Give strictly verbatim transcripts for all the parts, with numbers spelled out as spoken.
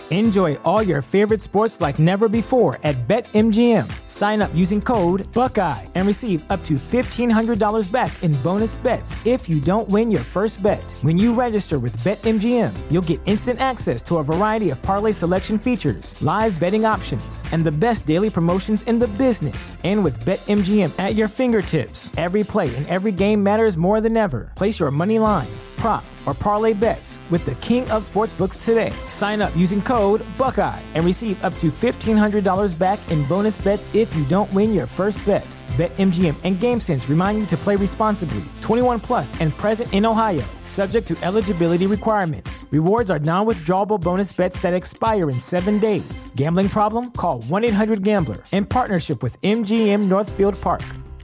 Enjoy all your favorite sports like never before at BetMGM. Sign up using code Buckeye and receive up to fifteen hundred dollars back in bonus bets if you don't win your first bet. When you register with BetMGM, you'll get instant access to a variety of parlay selection features, live betting options, and the best daily promotions in the business. And with BetMGM at your fingertips, every play and every game matters more than ever. Place your money line, prop, or parlay bets with the king of sportsbooks today. Sign up using code Buckeye and receive up to fifteen hundred dollars back in bonus bets if you don't win your first bet. BetMGM and GameSense remind you to play responsibly. twenty-one plus and present in Ohio, subject to eligibility requirements. Rewards are non-withdrawable bonus bets that expire in seven days. Gambling problem? Call one eight hundred gambler in partnership with M G M Northfield Park.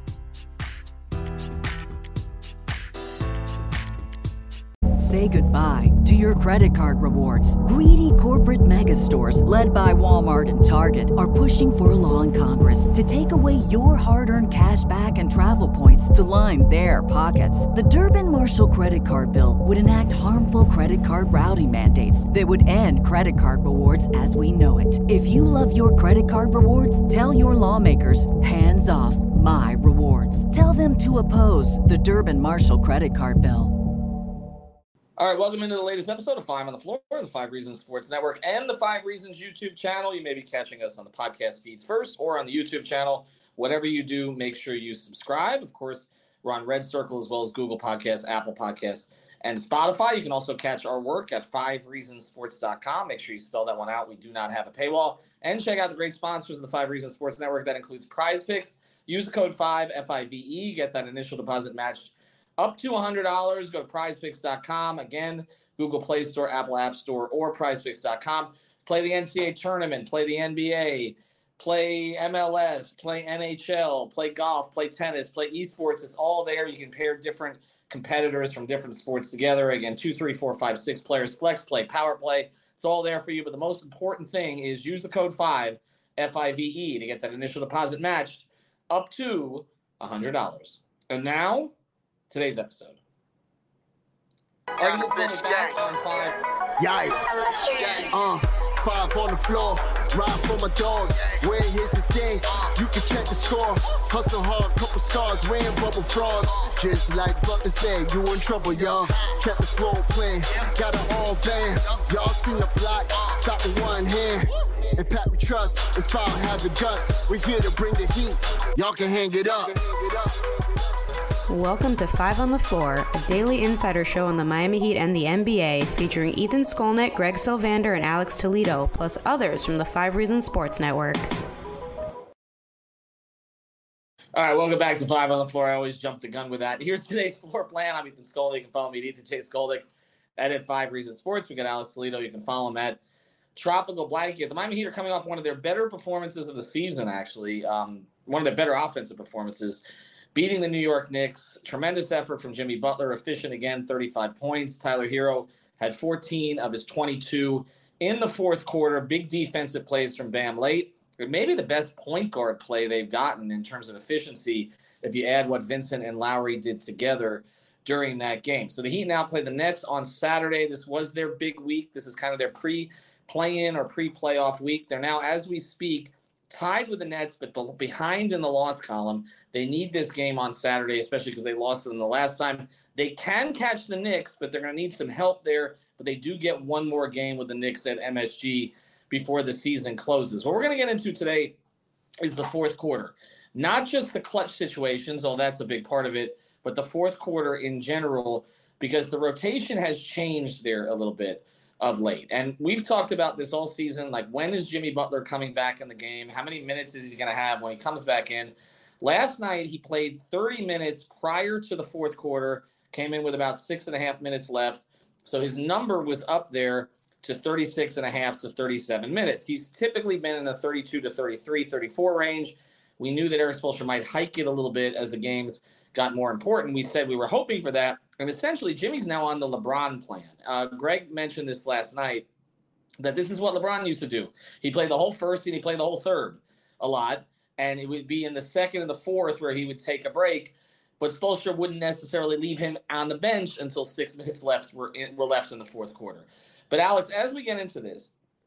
Say goodbye to your credit card rewards. Greedy corporate mega stores, led by Walmart and Target, are pushing for a law in Congress to take away your hard-earned cash back and travel points to line their pockets. The Durbin-Marshall credit card bill would enact harmful credit card routing mandates that would end credit card rewards as we know it. If you love your credit card rewards, tell your lawmakers, hands off my rewards. Tell them to oppose the Durbin-Marshall credit card bill. All right, welcome into the latest episode of Five on the Floor, the Five Reasons Sports Network, and the Five Reasons YouTube channel. You may be catching us on the podcast feeds first or on the YouTube channel. Whatever you do, make sure you subscribe. Of course, we're on Red Circle as well as Google Podcasts, Apple Podcasts, and Spotify. You can also catch our work at five reasons sports dot com. Make sure you spell that one out. We do not have a paywall. And check out the great sponsors of the Five Reasons Sports Network. That includes Prize Picks. Use the code five, F I V E. Get that initial deposit matched up to one hundred dollars. Go to prize picks dot com. Again, Google Play Store, Apple App Store, or prize picks dot com. Play the N C A A tournament, play the N B A, play M L S, play N H L, play golf, play tennis, play esports. It's all there. You can pair different competitors from different sports together. Again, two, three, four, five, six players, flex play, power play. It's all there for you. But the most important thing is use the code five, F I V E, to get that initial deposit matched up to one hundred dollars. And now, today's episode. Arguments going back on five. Yikes. Uh, five on the floor. Ride for my dogs. Where here's the thing. You can check the score. Hustle hard, couple scars. Wearing bubble frogs. Just like Butler said, you in trouble, y'all. Kept the floor playing. Got it all banned. Y'all seen the block. Stop with one hand. And Pat we trust. It's power, have the guts. We're here to bring the heat. Y'all can hang it up. Welcome to Five on the Floor, a daily insider show on the Miami Heat and the N B A, featuring Ethan Skolnick, Greg Sylvander, and Alex Toledo, plus others from the Five Reasons Sports Network. All right, welcome back to Five on the Floor. I always jump the gun with that. Here's today's floor plan. I'm Ethan Skolnick. You can follow me at Ethan Chase Skolnick at Five Reasons Sports. We got Alex Toledo. You can follow him at Tropical Blanket. The Miami Heat are coming off one of their better performances of the season, actually. Um, one of their better offensive performances. Beating the New York Knicks, tremendous effort from Jimmy Butler, efficient again, thirty-five points. Tyler Hero had fourteen of his twenty-two in the fourth quarter. Big defensive plays from Bam late. Maybe the best point guard play they've gotten in terms of efficiency if you add what Vincent and Lowry did together during that game. So the Heat now play the Nets on Saturday. This was their big week. This is kind of their pre-play-in or pre-playoff week. They're now, as we speak, tied with the Nets, but behind in the loss column. They need this game on Saturday, especially because they lost them the last time. They can catch the Knicks, but they're going to need some help there. But they do get one more game with the Knicks at M S G before the season closes. What we're going to get into today is the fourth quarter. Not just the clutch situations, although that's a big part of it, but the fourth quarter in general, because the rotation has changed there a little bit of late. And we've talked about this all season, like when is Jimmy Butler coming back in the game? How many minutes is he going to have when he comes back in? Last night, he played thirty minutes prior to the fourth quarter, came in with about six and a half minutes left. So his number was up there to thirty-six and a half to thirty-seven minutes. He's typically been in the thirty-two to thirty-three, thirty-four range. We knew that Erik Spoelstra might hike it a little bit as the games got more important. We said we were hoping for that. And essentially, Jimmy's now on the LeBron plan. Uh, Greg mentioned this last night, that this is what LeBron used to do. He played the whole first and he played the whole third a lot. And it would be in the second and the fourth where he would take a break. But Spoelstra wouldn't necessarily leave him on the bench until six minutes left were, in, were left in the fourth quarter. But, Alex, as we get into this,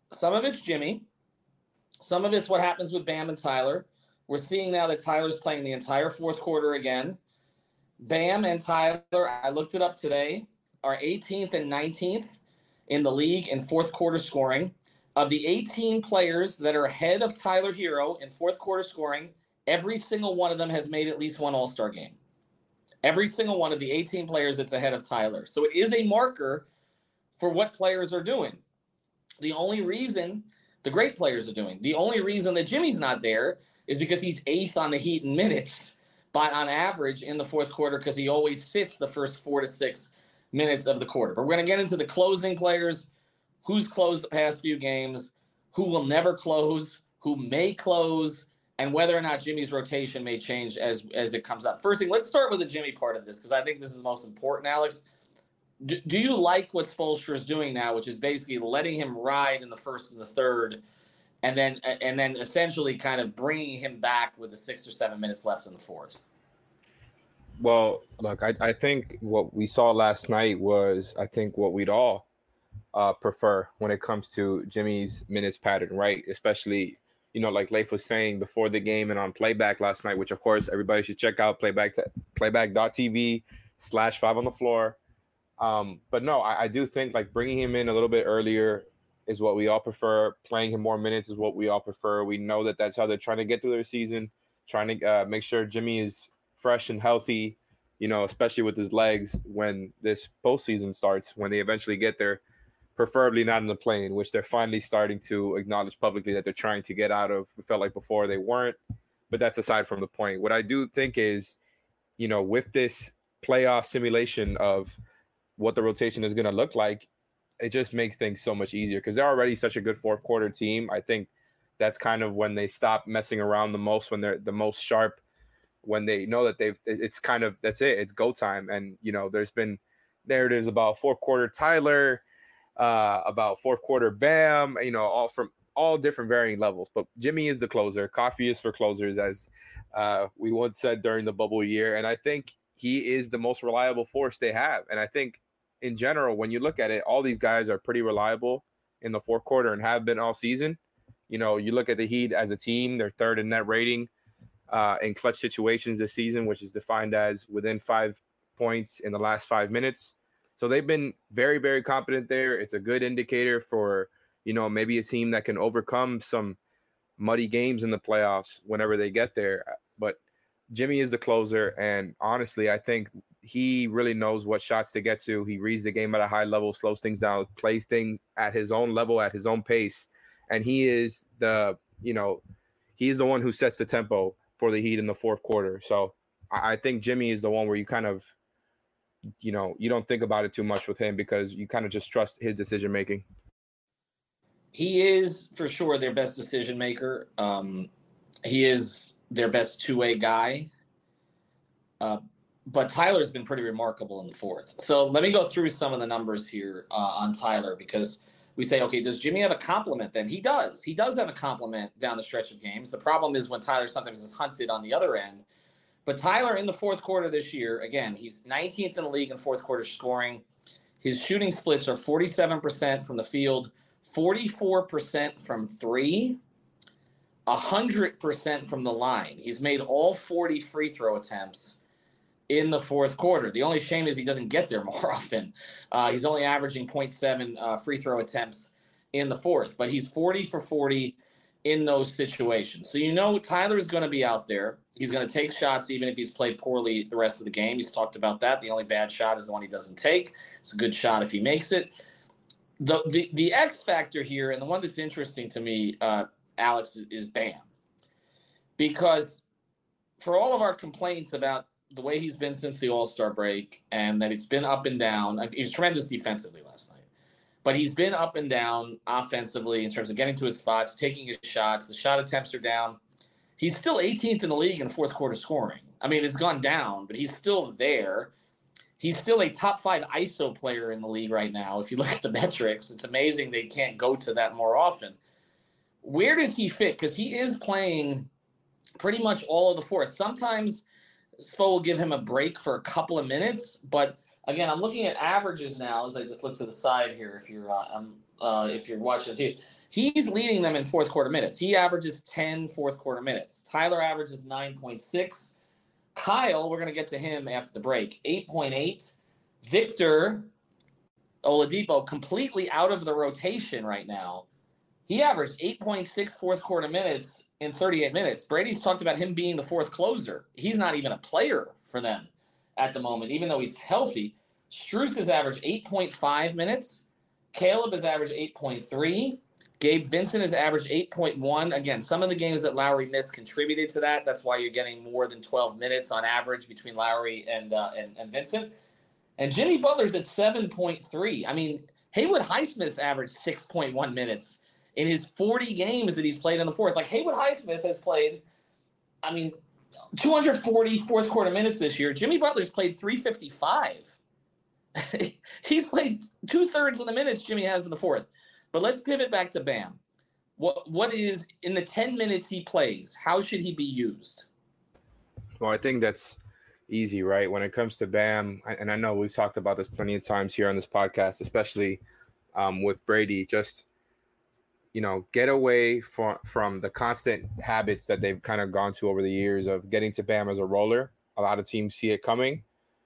some of it's Jimmy. Some of it's what happens with Bam and Tyler. We're seeing now that Tyler's playing the entire fourth quarter again. Bam and Tyler, I looked it up today, are eighteenth and nineteenth in the league in fourth quarter scoring. Of the eighteen players that are ahead of Tyler Hero in fourth quarter scoring, every single one of them has made at least one All-Star game. Every single one of the eighteen players that's ahead of Tyler. So it is a marker for what players are doing. The only reason the great players are doing, the only reason that Jimmy's not there is because he's eighth on the Heat in minutes by on average in the fourth quarter because he always sits the first four to six minutes of the quarter. But we're going to get into the closing players, who's closed the past few games, who will never close, who may close, and whether or not Jimmy's rotation may change as, as it comes up. First thing, let's start with the Jimmy part of this because I think this is the most important, Alex. Do, do you like what Spoelstra is doing now, which is basically letting him ride in the first and the third, and then and then essentially kind of bringing him back with the six or seven minutes left in the fourth? Well, look, I, I think what we saw last night was, I think, what we'd all uh, prefer when it comes to Jimmy's minutes pattern, right? Especially, you know, like Leif was saying before the game and on playback last night, which, of course, everybody should check out, playback playback.tv slash five on the floor. Um, but no, I, I do think like bringing him in a little bit earlier is what we all prefer. Playing him more minutes is what we all prefer. We know that that's how they're trying to get through their season, trying to uh, make sure Jimmy is fresh and healthy, you know, especially with his legs when this postseason starts, when they eventually get there, preferably not in the plane, which they're finally starting to acknowledge publicly that they're trying to get out of. It felt like before they weren't, but that's aside from the point. What I do think is, you know, with this playoff simulation of what the rotation is going to look like, it just makes things so much easier because they're already such a good fourth quarter team. I think that's kind of when they stop messing around the most, when they're the most sharp, when they know that they've, it's kind of, that's it. It's go time. And, you know, there's been narratives about fourth quarter Tyler, uh, about fourth quarter Bam, you know, all from all different varying levels. But Jimmy is the closer. Coffee is for closers, as uh, we once said during the bubble year. And I think he is the most reliable force they have. And I think, in general, when you look at it, all these guys are pretty reliable in the fourth quarter and have been all season. You know, you look at the Heat as a team, they're third in net rating uh, in clutch situations this season, which is defined as within five points in the last five minutes. So they've been very, very competent there. It's a good indicator for, you know, maybe a team that can overcome some muddy games in the playoffs whenever they get there. But Jimmy is the closer, and honestly, I think he really knows what shots to get to. He reads the game at a high level, slows things down, plays things at his own level, at his own pace. And he is the, you know, he's the one who sets the tempo for the Heat in the fourth quarter. So I think Jimmy is the one where you kind of, you know, you don't think about it too much with him because you kind of just trust his decision making. He is for sure their best decision maker. Um, he is their best two-way guy. Uh, but Tyler's been pretty remarkable in the fourth. So let me go through some of the numbers here uh, on Tyler because we say, okay, does Jimmy have a compliment then? He does. He does have a compliment down the stretch of games. The problem is when Tyler sometimes is hunted on the other end. But Tyler in the fourth quarter this year, again, he's nineteenth in the league in fourth quarter scoring. His shooting splits are forty-seven percent from the field, forty-four percent from three, one hundred percent from the line. He's made all forty free throw attempts in the fourth quarter. The only shame is he doesn't get there more often. Uh, he's only averaging zero point seven uh, free throw attempts in the fourth, but he's forty for forty in those situations. So you know Tyler's going to be out there. He's going to take shots even if he's played poorly the rest of the game. He's talked about that. The only bad shot is the one he doesn't take. It's a good shot if he makes it. The the, the X factor here, and the one that's interesting to me, uh, Alex, is, is Bam. Because for all of our complaints about the way he's been since the All-Star break and that it's been up and down. He was tremendous defensively last night. But he's been up and down offensively in terms of getting to his spots, taking his shots. The shot attempts are down. He's still eighteenth in the league in fourth quarter scoring. I mean, it's gone down, but he's still there. He's still a top five I S O player in the league right now. If you look at the metrics, it's amazing they can't go to that more often. Where does he fit? Because he is playing pretty much all of the fourth. Sometimes Spo will give him a break for a couple of minutes, but again, I'm looking at averages now as I just look to the side here. If you're uh, um, uh, if you're watching the team, he's leading them in fourth quarter minutes. He averages ten fourth quarter minutes. Tyler averages nine point six. Kyle, we're going to get to him after the break, eight point eight. Victor Oladipo, completely out of the rotation right now. He averaged eight point six fourth quarter minutes in thirty-eight minutes. Brady's talked about him being the fourth closer. He's not even a player for them at the moment, even though he's healthy. Strus has averaged eight point five minutes. Caleb has averaged eight point three. Gabe Vincent has averaged eight point one. Again, some of the games that Lowry missed contributed to that. That's why you're getting more than twelve minutes on average between Lowry and uh, and, and Vincent. And Jimmy Butler's at seven point three. I mean, Haywood Highsmith's averaged six point one minutes in his forty games that he's played in the fourth. Like, Haywood Highsmith has played, I mean, two hundred forty fourth quarter minutes this year. Jimmy Butler's played three fifty-five. He's played two-thirds of the minutes Jimmy has in the fourth. But let's pivot back to Bam. What What is, in the ten minutes he plays, how should he be used? Well, I think that's easy, right? When it comes to Bam, and I know we've talked about this plenty of times here on this podcast, especially um, with Brady, just, you know, get away from, from the constant habits that they've kind of gone to over the years of getting to Bam as a roller. A lot of teams see it coming.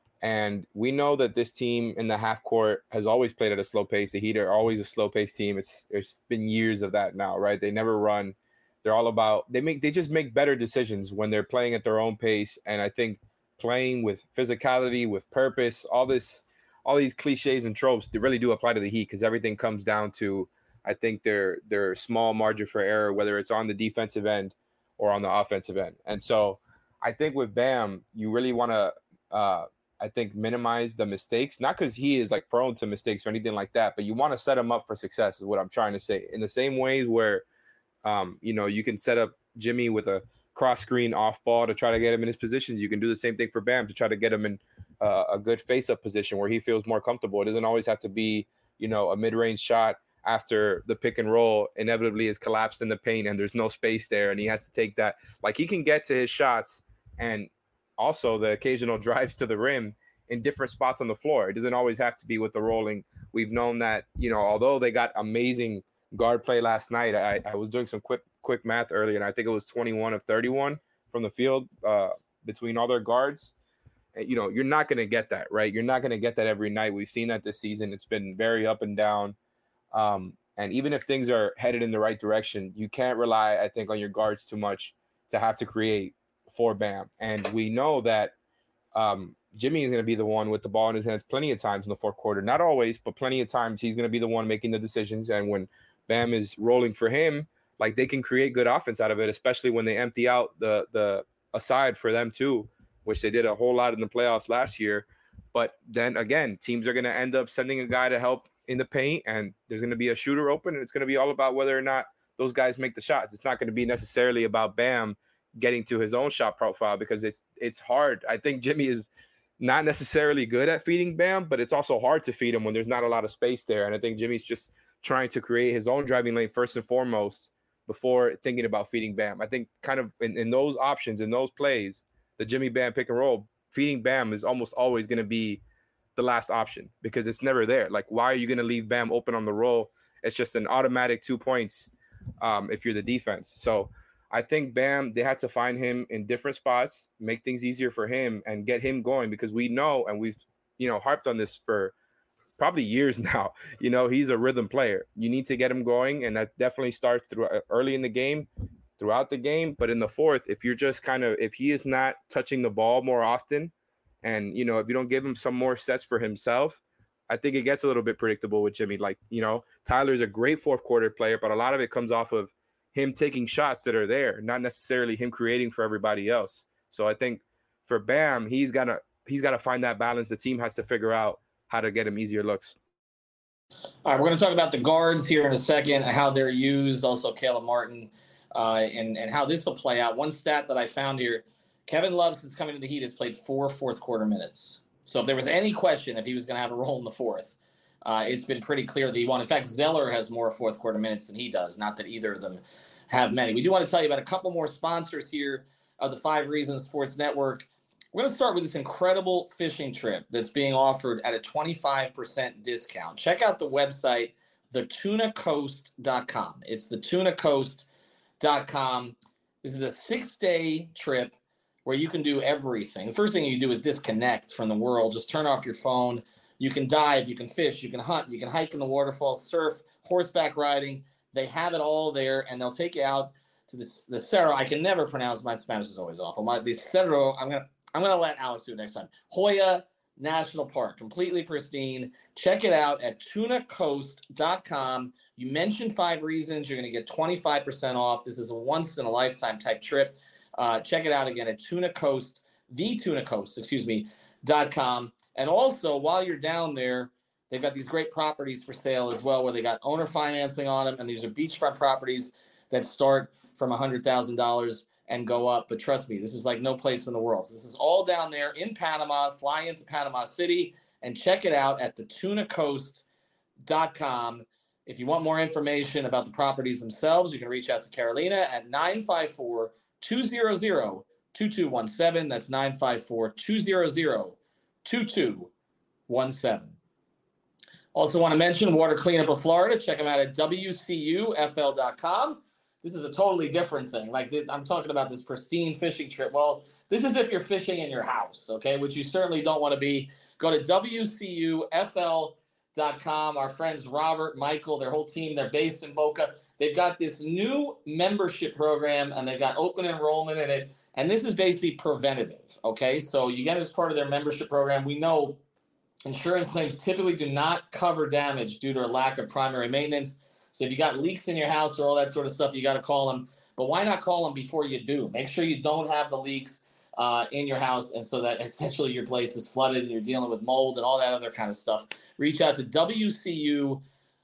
And we know that this team in the half court has always played at a slow pace. The Heat are always a slow pace team. It's It's been years of that now, right? They never run. They're all about, they make, they just make better decisions when they're playing at their own pace. And I think playing with physicality, with purpose, all this, all these cliches and tropes, they really do apply to the Heat, because everything comes down to, I think, their their small margin for error, whether it's on the defensive end or on the offensive end. And so I think with Bam, you really want to, uh, I think, minimize the mistakes, not because he is like prone to mistakes or anything like that, but you want to set him up for success is what I'm trying to say. In the same ways where, um, you know, you can set up Jimmy with a cross screen off ball to try to get him in his positions. You can do the same thing for Bam to try to get him in uh, a good face up position where he feels more comfortable. It doesn't always have to be, you know, a mid-range shot after the pick and roll inevitably is collapsed in the paint and there's no space there and he has to take that. Like, he can get to his shots and also the occasional drives to the rim in different spots on the floor. It doesn't always have to be with the rolling. We've known that, you know, although they got amazing guard play last night, I, I was doing some quick quick math earlier, and I think it was twenty-one of thirty-one from the field uh, between all their guards. And, you know, you're not going to get that, right? You're not going to get that every night. We've seen that this season. It's been very up and down. Um, and even if things are headed in the right direction, you can't rely, I think, on your guards too much to have to create for Bam. And we know that um, Jimmy is going to be the one with the ball in his hands plenty of times in the fourth quarter. Not always, but plenty of times he's going to be the one making the decisions. And when Bam is rolling for him, like, they can create good offense out of it, especially when they empty out the the aside for them too, which they did a whole lot in the playoffs last year. But then again, teams are going to end up sending a guy to help in the paint, and there's going to be a shooter open, and it's going to be all about whether or not those guys make the shots. It's not going to be necessarily about Bam getting to his own shot profile, because it's it's hard. I think Jimmy is not necessarily good at feeding Bam, but it's also hard to feed him when there's not a lot of space there. And I think Jimmy's just trying to create his own driving lane first and foremost before thinking about feeding Bam. I think kind of in, in those options, in those plays, the Jimmy Bam pick and roll, feeding Bam is almost always going to be the last option, because it's never there. Like, why are you going to leave Bam open on the roll? It's just an automatic two points um, if you're the defense. So I think Bam, they had to find him in different spots, make things easier for him and get him going, because we know, and we've, you know, harped on this for probably years now, you know, he's a rhythm player. You need to get him going, and that definitely starts through early in the game, throughout the game. But in the fourth, if you're just kind of, if he is not touching the ball more often, and, you know, if you don't give him some more sets for himself, I think it gets a little bit predictable with Jimmy. Like, you know, Tyler's a great fourth quarter player, but a lot of it comes off of him taking shots that are there, not necessarily him creating for everybody else. So I think for Bam, he's got to he's got to find that balance. The team has to figure out how to get him easier looks. All right, we're going to talk about the guards here in a second, how they're used, also Caleb Martin, uh, and, and how this will play out. One stat that I found here, Kevin Love, since coming to the Heat, has played four fourth quarter minutes. So if there was any question if he was going to have a role in the fourth, uh, it's been pretty clear that he won. In fact, Zeller has more fourth quarter minutes than he does. Not that either of them have many. We do want to tell you about a couple more sponsors here of the Five Reasons Sports Network. We're going to start with this incredible fishing trip that's being offered at a twenty-five percent discount. Check out the website, the tuna coast dot com. It's the tuna coast dot com. This is a six-day trip where you can do everything. The first thing you do is disconnect from the world. Just turn off your phone. You can dive, you can fish, you can hunt, you can hike in the waterfalls, surf, horseback riding. They have it all there, and they'll take you out to the, the Cerro. I can never pronounce, my Spanish is always awful. My, the Cerro, I'm going to I'm gonna let Alex do it next time. Hoya National Park, completely pristine. Check it out at tuna coast dot com. You mentioned Five Reasons. You're going to get twenty-five percent off. This is a once-in-a-lifetime type trip. Uh, check it out again at Tuna Coast, the Tuna Coast, excuse me, dot com. And also, while you're down there, they've got these great properties for sale as well, where they got owner financing on them, and these are beachfront properties that start from one hundred thousand dollars and go up. But trust me, this is like no place in the world. So this is all down there in Panama. Fly into Panama City and check it out at the tuna coast dot com. If you want more information about the properties themselves, you can reach out to Carolina at nine five four, two hundred, two two one seven. That's nine five four, two hundred, two two one seven. Also want to mention Water Cleanup of Florida. Check them out at W C U F L dot com. This is a totally different thing. Like I'm talking about this pristine fishing trip. Well, this is if you're fishing in your house, okay, which you certainly don't want to be. Go to W C U F L dot com. Our friends Robert, Michael, their whole team, they're based in Boca. They've got this new membership program, and they've got open enrollment in it. And this is basically preventative, okay? So you get it as part of their membership program. We know insurance claims typically do not cover damage due to a lack of primary maintenance. So if you got leaks in your house or all that sort of stuff, you got to call them. But why not call them before you do? Make sure you don't have the leaks uh, in your house, and so that essentially your place is flooded and you're dealing with mold and all that other kind of stuff. Reach out to W C U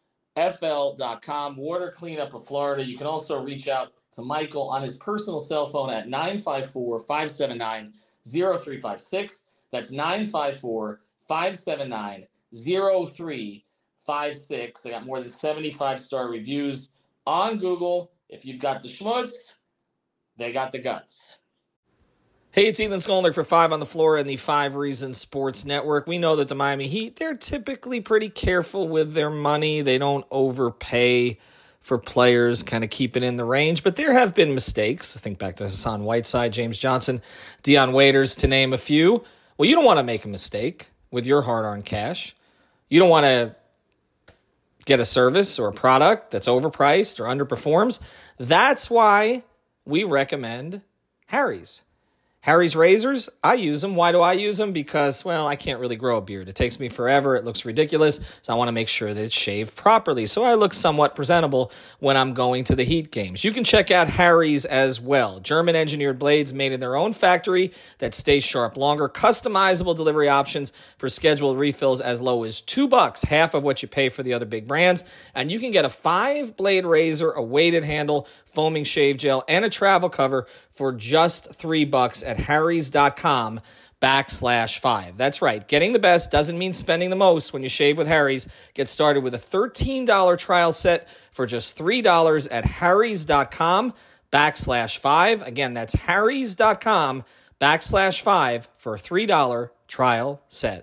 F L dot com, Water Cleanup of Florida. You can also reach out to Michael on his personal cell phone at nine five four, five seven nine, zero three five six. That's nine five four, five seven nine, zero three five six. They got more than seventy-five star reviews on Google. If you've got the schmutz, they got the guts. Hey, it's Ethan Skolnick for Five on the Floor and the Five Reasons Sports Network. We know that the Miami Heat, they're typically pretty careful with their money. They don't overpay for players, kind of keep it in the range. But there have been mistakes. I think back to Hassan Whiteside, James Johnson, Dion Waiters, to name a few. Well, you don't want to make a mistake with your hard-earned cash. You don't want to get a service or a product that's overpriced or underperforms. That's why we recommend Harry's. Harry's razors, I use them. Why do I use them? Because, well, I can't really grow a beard. It takes me forever. It looks ridiculous. So I want to make sure that it's shaved properly. So I look somewhat presentable when I'm going to the Heat games. You can check out Harry's as well. German-engineered blades made in their own factory that stay sharp longer. Customizable delivery options for scheduled refills as low as two bucks, half of what you pay for the other big brands. And you can get a five-blade razor, a weighted handle, foaming shave gel, and a travel cover for just three bucks at harrys.com backslash five. That's right. Getting the best doesn't mean spending the most when you shave with Harry's. Get started with a thirteen dollars trial set for just three dollars at harrys.com backslash five. Again, that's harrys.com backslash five for a three dollars trial set.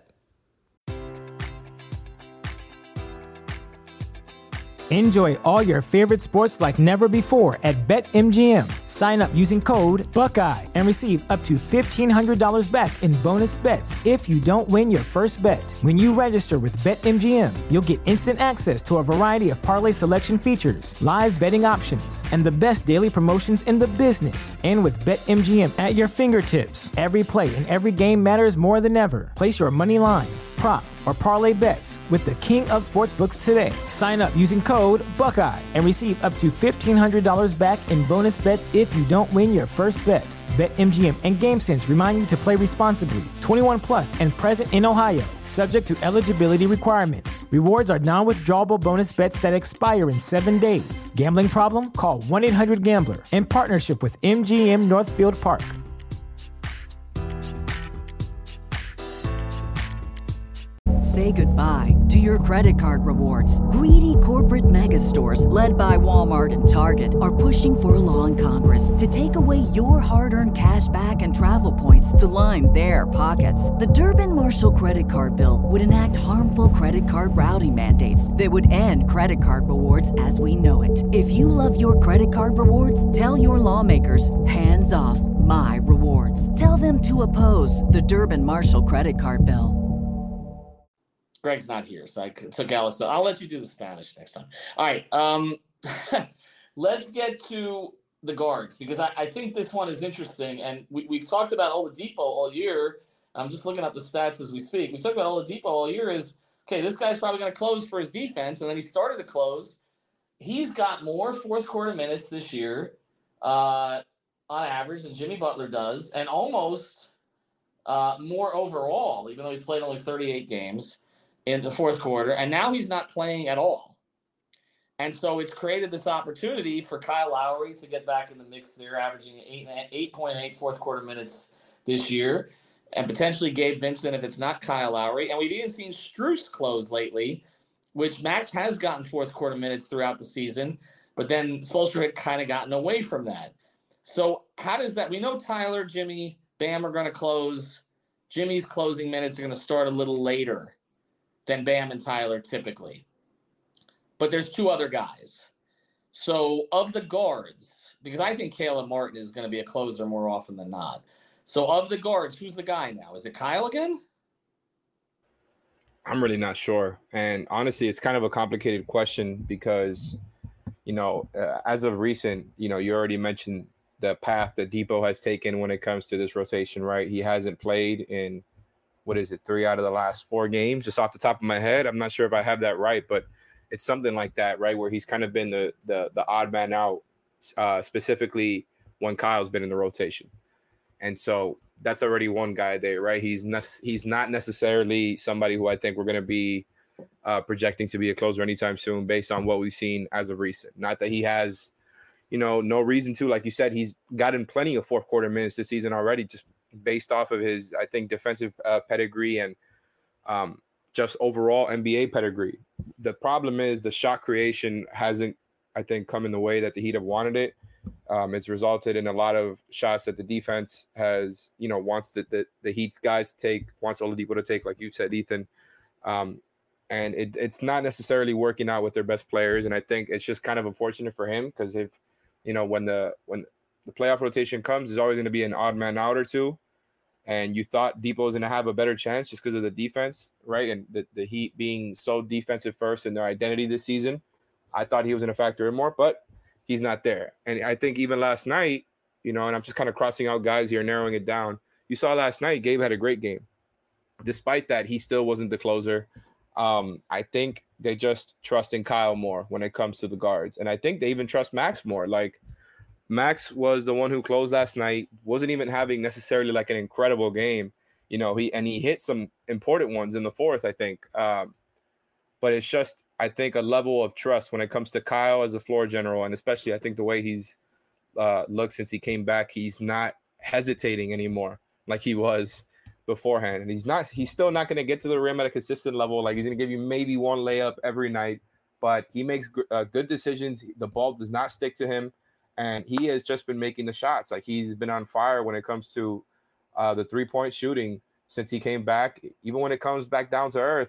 Enjoy all your favorite sports like never before at BetMGM. Sign up using code Buckeye and receive up to fifteen hundred dollars back in bonus bets if you don't win your first bet. When you register with BetMGM, you'll get instant access to a variety of parlay selection features, live betting options, and the best daily promotions in the business. And with BetMGM at your fingertips, every play and every game matters more than ever. Place your money line, prop, or parlay bets with the king of sportsbooks today. Sign up using code Buckeye and receive up to fifteen hundred dollars back in bonus bets if you don't win your first bet. BetMGM and GameSense remind you to play responsibly. twenty-one plus and present in Ohio, subject to eligibility requirements. Rewards are non-withdrawable bonus bets that expire in seven days. Gambling problem? Call one eight hundred gambler in partnership with M G M Northfield Park. Say goodbye to your credit card rewards. Greedy corporate mega stores, led by Walmart and Target, are pushing for a law in Congress to take away your hard-earned cash back and travel points to line their pockets. The Durbin-Marshall credit card bill would enact harmful credit card routing mandates that would end credit card rewards as we know it. If you love your credit card rewards, tell your lawmakers, hands off my rewards. Tell them to oppose the Durbin-Marshall credit card bill. Greg's not here, so I took Alex. So I'll let you do the Spanish next time. All right. Um, let's get to the guards, because I, I think this one is interesting. And we, we've talked about Oladipo all year. I'm just looking up the stats as we speak. We've talked about Oladipo all year is, okay, this guy's probably going to close for his defense, and then he started to close. He's got more fourth quarter minutes this year uh, on average than Jimmy Butler does, and almost uh, more overall, even though he's played only thirty-eight games in the fourth quarter, and now he's not playing at all. And so it's created this opportunity for Kyle Lowry to get back in the mix there, averaging eight point eight fourth quarter minutes this year, and potentially Gabe Vincent if it's not Kyle Lowry. And we've even seen Strus close lately, which Max has gotten fourth quarter minutes throughout the season, but then Spoelstra had kind of gotten away from that. So how does that – we know Tyler, Jimmy, Bam are going to close. Jimmy's closing minutes are going to start a little later than Bam and Tyler typically. But there's two other guys. So of the guards, because I think Caleb Martin is going to be a closer more often than not. So of the guards, who's the guy now? Is it Kyle again? I'm really not sure. And honestly, it's kind of a complicated question because, you know, uh, as of recent, you know, you already mentioned the path that Depot has taken when it comes to this rotation, right? He hasn't played in, what is it, three out of the last four games, just off the top of my head. I'm not sure if I have that right, but it's something like that, right, where he's kind of been the the, the odd man out, uh, specifically when Kyle's been in the rotation. And so that's already one guy there, right? He's ne- he's not necessarily somebody who I think we're going to be uh, projecting to be a closer anytime soon based on what we've seen as of recent. Not that he has, you know, no reason to. Like you said, he's gotten plenty of fourth quarter minutes this season already, just based off of his, I think, defensive uh, pedigree and um, just overall N B A pedigree. The problem is the shot creation hasn't, I think, come in the way that the Heat have wanted it. Um, it's resulted in a lot of shots that the defense has, you know, wants the, the, the Heat's guys to take, wants Oladipo to take, like you said, Ethan. Um, and it, it's not necessarily working out with their best players. And I think it's just kind of unfortunate for him because if, you know, when the when the playoff rotation comes, there's always going to be an odd man out or two. And you thought Depot was going to have a better chance just because of the defense, right? And the, the Heat being so defensive first in their identity this season. I thought he was going to factor in more, but he's not there. And I think even last night, you know, and I'm just kind of crossing out guys here, narrowing it down. You saw last night, Gabe had a great game. Despite that, he still wasn't the closer. Um, I think they just trust in Kyle more when it comes to the guards. And I think they even trust Max more. Like, Max was the one who closed last night, wasn't even having necessarily like an incredible game, you know, he and he hit some important ones in the fourth, I think. Um, but it's just, I think, a level of trust when it comes to Kyle as a floor general, and especially I think the way he's uh, looked since he came back, he's not hesitating anymore like he was beforehand. And he's not, he's still not going to get to the rim at a consistent level. Like he's going to give you maybe one layup every night, but he makes g- uh, good decisions. The ball does not stick to him. And he has just been making the shots. Like he's been on fire when it comes to uh, the three-point shooting since he came back. Even when it comes back down to earth,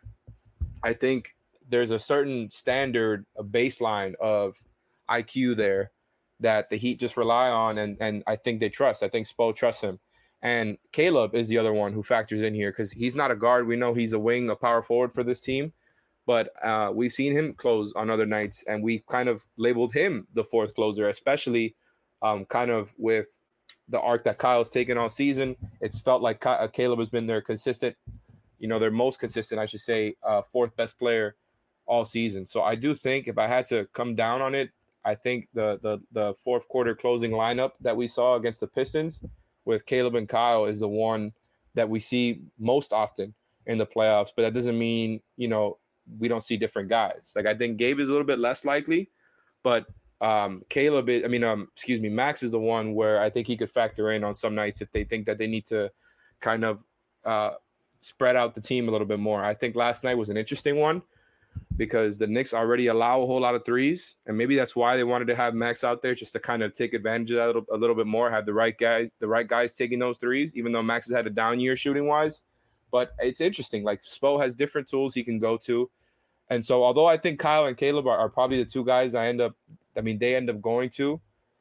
I think there's a certain standard, a baseline of I Q there that the Heat just rely on, and and I think they trust. I think Spo trusts him. And Caleb is the other one who factors in here because he's not a guard. We know he's a wing, a power forward for this team. But uh, we've seen him close on other nights, and we kind of labeled him the fourth closer, especially um, kind of with the arc that Kyle's taken all season. It's felt like Ky- Caleb has been their consistent, you know, their most consistent, I should say, uh, fourth best player all season. So I do think if I had to come down on it, I think the the the fourth quarter closing lineup that we saw against the Pistons with Caleb and Kyle is the one that we see most often in the playoffs. But that doesn't mean, you know, we don't see different guys. Like I think Gabe is a little bit less likely, but um, Caleb, I mean, um, excuse me, Max is the one where I think he could factor in on some nights if they think that they need to kind of uh, spread out the team a little bit more. I think last night was an interesting one because the Knicks already allow a whole lot of threes, and maybe that's why they wanted to have Max out there just to kind of take advantage of that a little, a little bit more, have the right guys, the right guys taking those threes, even though Max has had a down year shooting wise. But it's interesting. Like Spo has different tools he can go to. And so although I think Kyle and Caleb are, are probably the two guys I end up, I mean, they end up going to,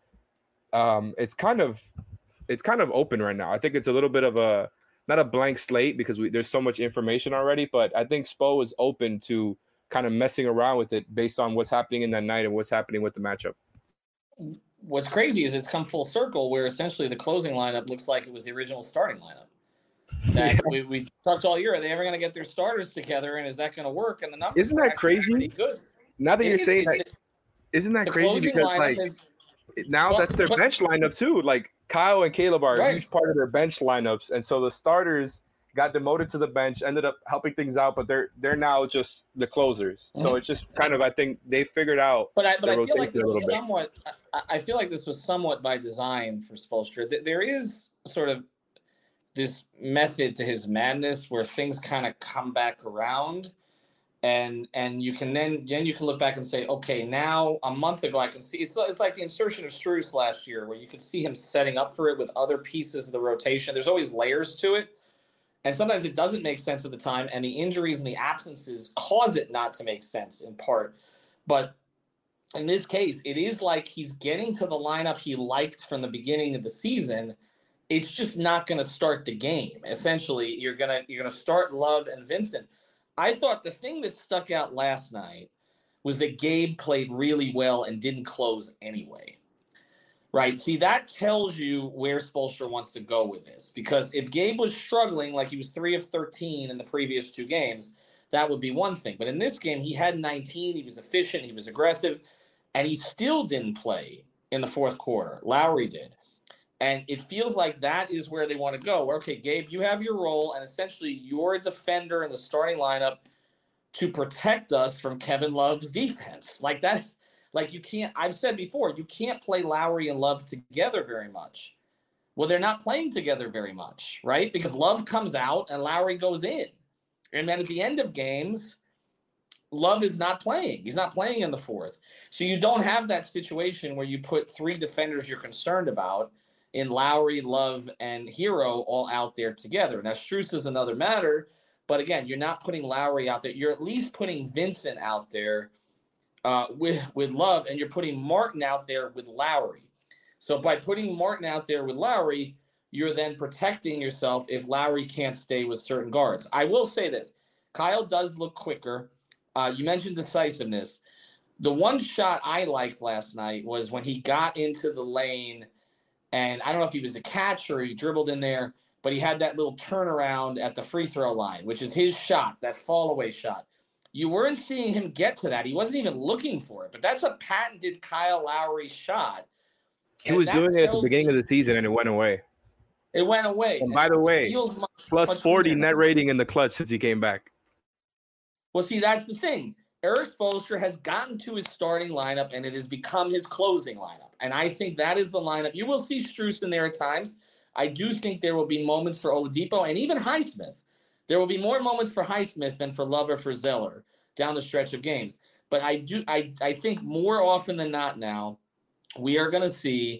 um, it's kind of, it's kind of open right now. I think it's a little bit of a, not a blank slate because we, there's so much information already, but I think Spo is open to kind of messing around with it based on what's happening in that night and what's happening with the matchup. What's crazy is it's come full circle where essentially the closing lineup looks like it was the original starting lineup. That we, we talked all year. Are they ever going to get their starters together, and is that going to work? And the numbers isn't that crazy? Pretty good. Now that it you're is, saying it, that, isn't that the crazy? Because like is, now well, that's their but, bench lineup too. Like Kyle and Caleb are right. a huge part of their bench lineups, and so the starters got demoted to the bench, ended up helping things out, but they're they're now just the closers. Mm-hmm. So it's just kind of I think they figured out. But I but I feel like this was bit. somewhat. I, I feel like this was somewhat by design for Spoelstra. There is sort of this method to his madness where things kind of come back around, and and you can then then you can look back and say, okay, now a month ago I can see it's it's like the insertion of Strus last year where you could see him setting up for it with other pieces of the rotation. There's always layers to it. And sometimes it doesn't make sense at the time, and the injuries and the absences cause it not to make sense in part. But in this case, it is like he's getting to the lineup he liked from the beginning of the season. It's just not going to start the game. Essentially, you're gonna you're gonna start Love and Vincent. I thought the thing that stuck out last night was that Gabe played really well and didn't close anyway. Right. See, that tells you where Spoelstra wants to go with this, because if Gabe was struggling like he was three of thirteen in the previous two games, that would be one thing. But in this game, he had nineteen. He was efficient. He was aggressive, and he still didn't play in the fourth quarter. Lowry did. And it feels like that is where they want to go. Okay, Gabe, you have your role, and essentially you're a defender in the starting lineup to protect us from Kevin Love's defense. Like that's like you can't, I've said before, you can't play Lowry and Love together very much. Well, they're not playing together very much, right? Because Love comes out and Lowry goes in. And then at the end of games, Love is not playing. He's not playing in the fourth. So you don't have that situation where you put three defenders you're concerned about in Lowry, Love, and Hero all out there together. Now, Strus is another matter, but again, you're not putting Lowry out there. You're at least putting Vincent out there uh, with, with Love, and you're putting Martin out there with Lowry. So by putting Martin out there with Lowry, you're then protecting yourself if Lowry can't stay with certain guards. I will say this. Kyle does look quicker. Uh, you mentioned decisiveness. The one shot I liked last night was when he got into the lane, and I don't know if he was a catcher or he dribbled in there, but he had that little turnaround at the free throw line, which is his shot, that fall-away shot. You weren't seeing him get to that. He wasn't even looking for it, but that's a patented Kyle Lowry shot. He was doing it at the beginning of the season, and it went away. It went away. And by the way, much, plus forty net rating in the clutch since he came back. Well, see, that's the thing. Erik Spoelstra has gotten to his starting lineup, and it has become his closing lineup. And I think that is the lineup. You will see Strus in there at times. I do think there will be moments for Oladipo and even Highsmith. There will be more moments for Highsmith than for Love or for Zeller down the stretch of games. But I do, I, I think more often than not now, we are going to see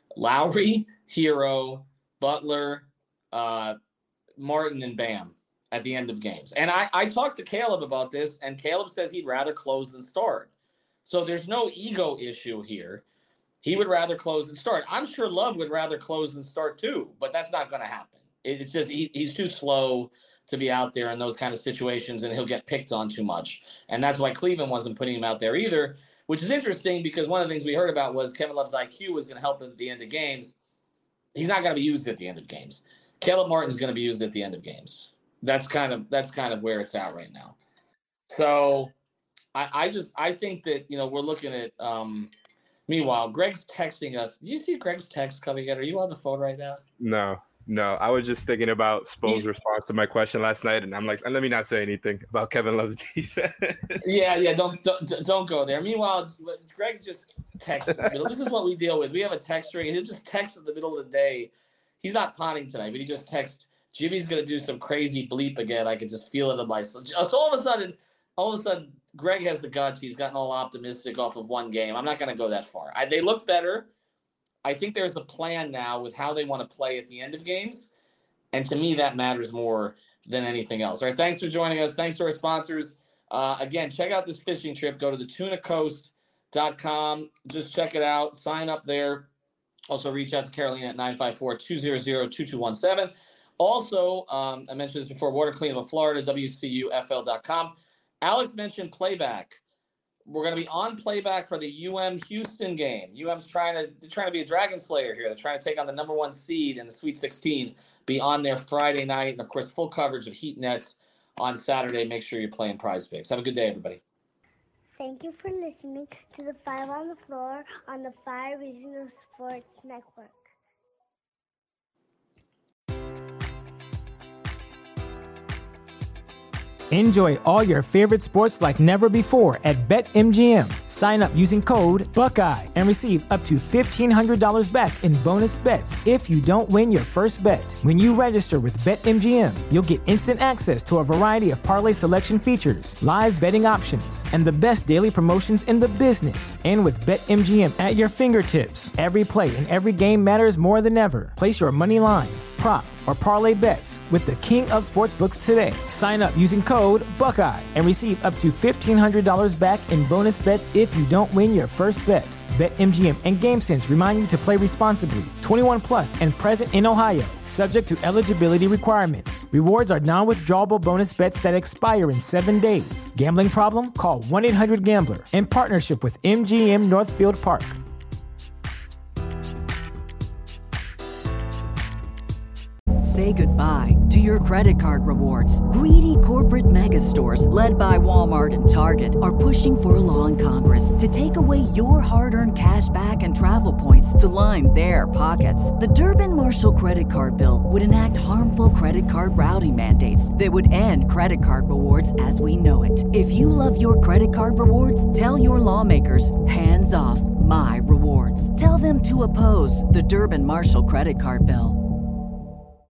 Lowry, Hero, Butler, uh, Martin, and Bam at the end of games. And I, I talked to Caleb about this, and Caleb says he'd rather close than start. So there's no ego issue here. He would rather close than start. I'm sure Love would rather close than start too, but that's not going to happen. It's just he, he's too slow to be out there in those kind of situations, and he'll get picked on too much. And that's why Cleveland wasn't putting him out there either, which is interesting because one of the things we heard about was Kevin Love's I Q was going to help him at the end of games. He's not going to be used at the end of games. Caleb Martin's going to be used at the end of games. That's kind of that's kind of where it's at right now. So I, I just I think that, you know, we're looking at um, meanwhile, Greg's texting us. Did you see Greg's text coming in? Are you on the phone right now? No, no. I was just thinking about Spo's response to my question last night, and I'm like, let me not say anything about Kevin Love's defense. Yeah, yeah. Don't don't, don't go there. Meanwhile, Greg just texts. This is what we deal with. We have a text string, and he'll just text in the middle of the day. He's not potting tonight, but he just texts Jimmy's going to do some crazy bleep again. I can just feel it in my soul. So all of a sudden, all of a sudden, Greg has the guts. He's gotten all optimistic off of one game. I'm not going to go that far. I, they look better. I think there's a plan now with how they want to play at the end of games. And to me, that matters more than anything else. All right, thanks for joining us. Thanks to our sponsors. Uh, again, check out this fishing trip. Go to the tuna coast dot com. Just check it out. Sign up there. Also, reach out to Carolina at nine five four, two hundred, two two one seven. Also, um, I mentioned this before, Water Cleanup of Florida, W C U F L dot com. Alex mentioned playback. We're going to be on playback for the U M Houston game. U M's trying to they're trying to be a Dragon Slayer here. They're trying to take on the number one seed in the Sweet sixteen. Be on there Friday night. And, of course, full coverage of Heat Nets on Saturday. Make sure you're playing Prize Picks. Have a good day, everybody. Thank you for listening to the Five on the Floor on the Five Regional Sports Network. Enjoy all your favorite sports like never before at BetMGM. Sign up using code Buckeye and receive up to fifteen hundred dollars back in bonus bets if you don't win your first bet. When you register with BetMGM, you'll get instant access to a variety of parlay selection features, live betting options, and the best daily promotions in the business. And with BetMGM at your fingertips, every play and every game matters more than ever. Place your money line, prop, or parlay bets with the king of sportsbooks today. Sign up using code Buckeye and receive up to fifteen hundred dollars back in bonus bets if you don't win your first bet. BetMGM and GameSense remind you to play responsibly. twenty-one plus and present in Ohio, subject to eligibility requirements. Rewards are non-withdrawable bonus bets that expire in seven days. Gambling problem? Call one eight hundred gambler in partnership with M G M Northfield Park. Say goodbye to your credit card rewards. Greedy corporate mega stores, led by Walmart and Target, are pushing for a law in Congress to take away your hard-earned cash back and travel points to line their pockets. The Durbin-Marshall credit card bill would enact harmful credit card routing mandates that would end credit card rewards as we know it. If you love your credit card rewards, tell your lawmakers, hands off my rewards. Tell them to oppose the Durbin-Marshall credit card bill.